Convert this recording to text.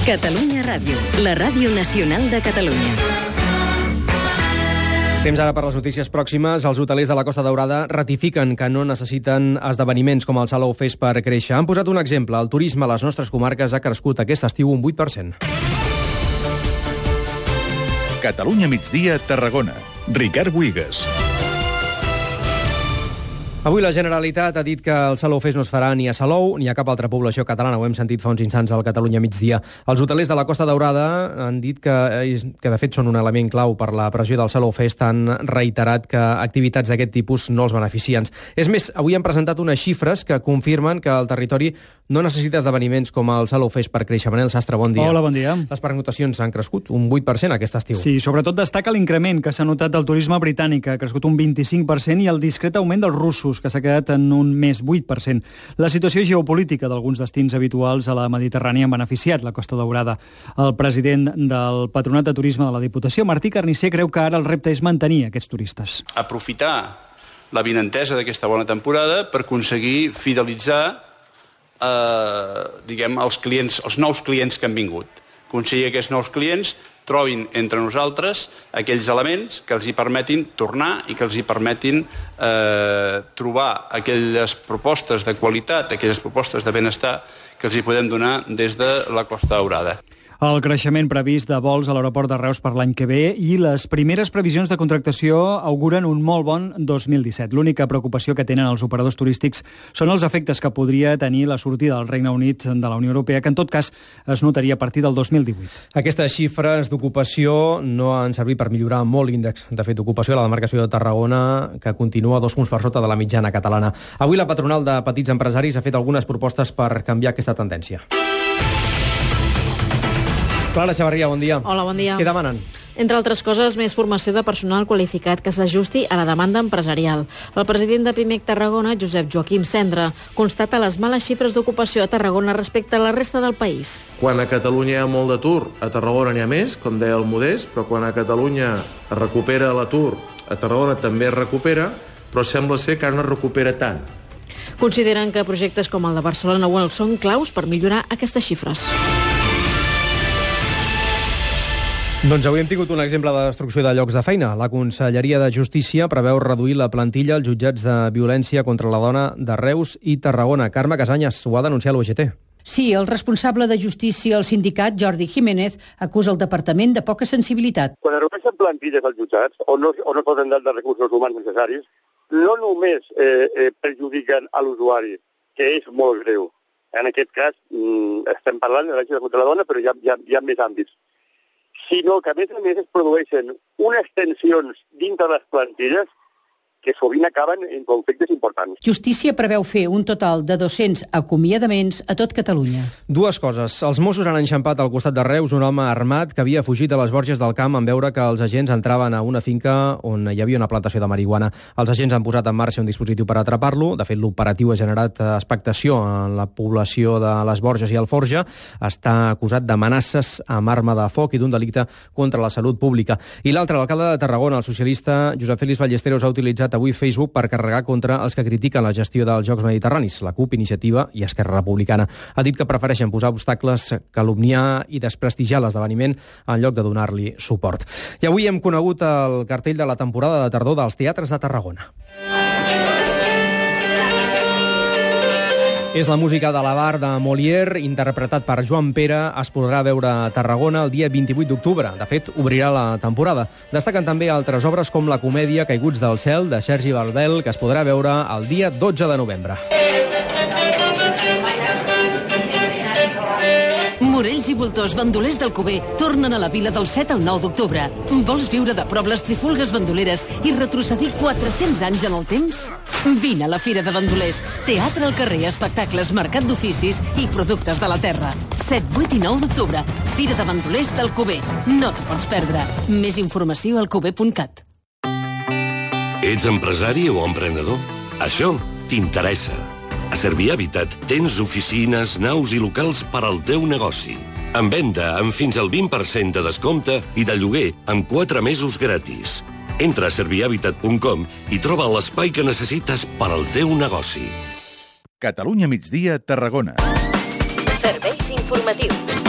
Catalunya Ràdio, la ràdio nacional de Catalunya. Temps ara per les notícies pròximes. Els hotelers de la Costa Daurada ratifiquen que no necessiten esdeveniments com el Salou Fest per créixer. Han posat un exemple. El turisme a les nostres comarques ha crescut aquest estiu un 8%. Catalunya migdia, Tarragona. Ricard Buigas. Avui la Generalitat ha dit que el Salou Fest no es farà ni a Salou ni a cap altra població catalana. Ho hem sentit fa uns instants al Catalunya migdia. Els hotelers de la Costa Daurada han dit que de fet són un element clau per la pressió del Salou Fest. Han reiterat que activitats d'aquest tipus no els beneficien. És més, avui han presentat unes xifres que confirmen que el territori no necessita esdeveniments com el Salou Fest per créixer. Manel Sastre, bon dia. Hola, bon dia. Les pernoctacions han crescut un 8% aquest estiu. Sí, sobretot destaca l'increment que s'ha notat del turisme britànic, que ha crescut un 25%, i el discret augment dels russos, que s'ha quedat en un més 8%. La situació geopolítica d'alguns destins habituals a la Mediterrània han beneficiat la Costa Daurada. El president del Patronat de Turisme de la Diputació, Martí Carnisser, creu que ara el repte és mantenir aquests turistes. Aprofitar l'avinentesa d'aquesta bona temporada per aconseguir fidelitzar els nous clients que han vingut. Aconseguir que aquests nous clients trobin entre nosaltres aquells elements que els hi permetin tornar i que els hi permetin trobar aquelles propostes de qualitat, aquelles propostes de benestar que els hi podem donar des de la Costa Daurada. El creixement previst de vols a l'aeroport de Reus per l'any que ve i les primeres previsions de contractació auguren un molt bon 2017. L'única preocupació que tenen els operadors turístics són els efectes que podria tenir la sortida del Regne Unit de la Unió Europea, que en tot cas es notaria a partir del 2018. Aquestes xifres d'ocupació no han servit per millorar molt l'índex de fet d'ocupació a la demarcació de Tarragona, que continua 2 punts per sota de la mitjana catalana. Avui la patronal de petits empresaris ha fet algunes propostes per canviar aquesta tendència. Clara Xavarria, bon dia. Hola, bon dia. Què demanen? Entre altres coses, més formació de personal qualificat que s'ajusti a la demanda empresarial. El president de Pimec Tarragona, Josep Joaquim Cendra, constata les males xifres d'ocupació a Tarragona respecte a la resta del país. Quan a Catalunya hi ha molt d'atur, a Tarragona n'hi ha més, com deia el Modest, però quan a Catalunya es recupera l'atur, a Tarragona també es recupera, però sembla ser que ara no es recupera tant. Consideren que projectes com el de Barcelona World són claus per millorar aquestes xifres. Doncs avui hem tingut un exemple de destrucció de llocs de feina. La Conselleria de Justícia preveu reduir la plantilla als jutjats de violència contra la dona de Reus i Tarragona. Carme Casanyes, ho ha denunciat l'UGT. Sí, el responsable de Justícia al sindicat, Jordi Jiménez, acusa el departament de poca sensibilitat. Quan es redueixen plantilles als jutjats o no poden dar els recursos humans necessaris, no només perjudiquen a l'usuari, que és molt greu. En aquest cas, estem parlant de la violència contra la dona, però hi ha més àmbits. Sinó que, a més es produeixen unes tensions dintre les plantilles que sovint acaben en conflictes importants. Justícia preveu fer un total de 200 acomiadaments a tot Catalunya. Dues coses. Els Mossos han enxampat al costat de Reus un home armat que havia fugit de les Borges del Camp en veure que els agents entraven a una finca on hi havia una plantació de marihuana. Els agents han posat en marxa un dispositiu per atrapar-lo. De fet, l'operatiu ha generat expectació en la població de les Borges i Alforja. Està acusat d'amenaces amb arma de foc i d'un delicte contra la salut pública. I l'altre, l'alcalde de Tarragona, el socialista Josep Félix Ballesteros, ha utilitzat avui Facebook per carregar contra els que critiquen la gestió dels Jocs Mediterranis, la CUP, Iniciativa i Esquerra Republicana. Ha dit que prefereixen posar obstacles, calumniar i desprestigiar l'esdeveniment en lloc de donar-li suport. I avui hem conegut el cartell de la temporada de tardor dels teatres de Tarragona. És la música de l'Avar de Molière, interpretat per Joan Pere. Es podrà veure a Tarragona el dia 28 d'octubre. De fet, obrirà la temporada. Destaquen també altres obres com la comèdia Caiguts del cel, de Sergi Balbel, que es podrà veure el dia 12 de novembre. Morells i Voltors Bandolers d'Alcover tornen a la vila del 7 al 9 d'octubre. Vols viure de prop les trifulgues bandoleres i retrocedir 400 anys en el temps? Vine a la Fira de Bandolers. Teatre al carrer, espectacles, mercat d'oficis i productes de la terra. 7, 8 i 9 d'octubre. Fira de Bandolers d'Alcover. No t'ho pots perdre. Més informació al alcover.cat. Ets empresari o emprenedor? Això t'interessa. A Servir Habitat tens oficines, naus i locals per al teu negoci. En venda amb fins al 20% de descompte i de lloguer amb 4 mesos gratis. Entra a servihabitat.com i troba l'espai que necessites per al teu negoci. Catalunya migdia, Tarragona. Serveis informatius.